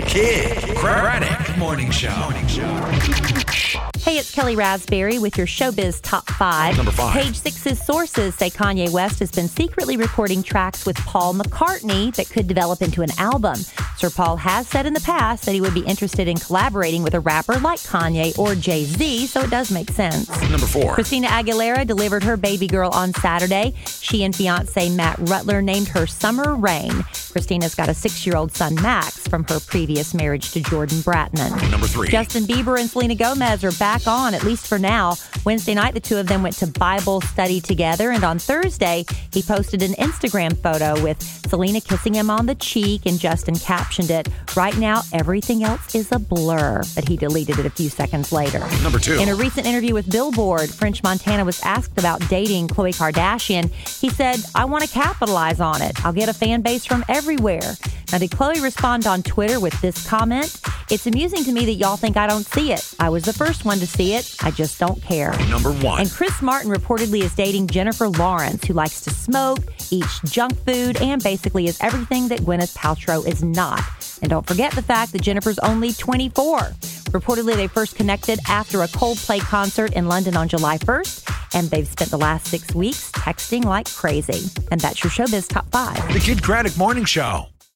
Kid Craddock Morning Show. Hey, it's Kelly Raspberry with your Showbiz Top 5. Number 5. Page Six's sources say Kanye West has been secretly recording tracks with Paul McCartney that could develop into an album. Sir Paul has said in the past that he would be interested in collaborating with a rapper like Kanye or Jay-Z, so it does make sense. Number 4. Christina Aguilera delivered her baby girl on Saturday. She and fiancé Matt Rutler named her Summer Rain. Christina's got a 6-year-old son, Max, from her previous marriage to Jordan Bratman. Number 3. Justin Bieber and Selena Gomez are back on, at least for now. Wednesday night, the two of them went to Bible study together, and on Thursday, he posted an Instagram photo with Selena kissing him on the cheek, and Justin captioned it, "Right now, everything else is a blur," but he deleted it a few seconds later. Number 2. In a recent interview with Billboard, French Montana was asked about dating Khloe Kardashian. He said, "I want to capitalize on it. I'll get a fan base from everywhere." Now, did Khloe respond on Twitter with this comment? "It's amusing to me that y'all think I don't see it. I was the first one to see it. I just don't care." Number 1. And Chris Martin reportedly is dating Jennifer Lawrence, who likes to smoke, eats junk food, and basically is everything that Gwyneth Paltrow is not. And don't forget the fact that Jennifer's only 24. Reportedly, they first connected after a Coldplay concert in London on July 1st, and they've spent the last 6 weeks texting like crazy. And that's your Showbiz Top 5. The Kid Craddock Morning Show.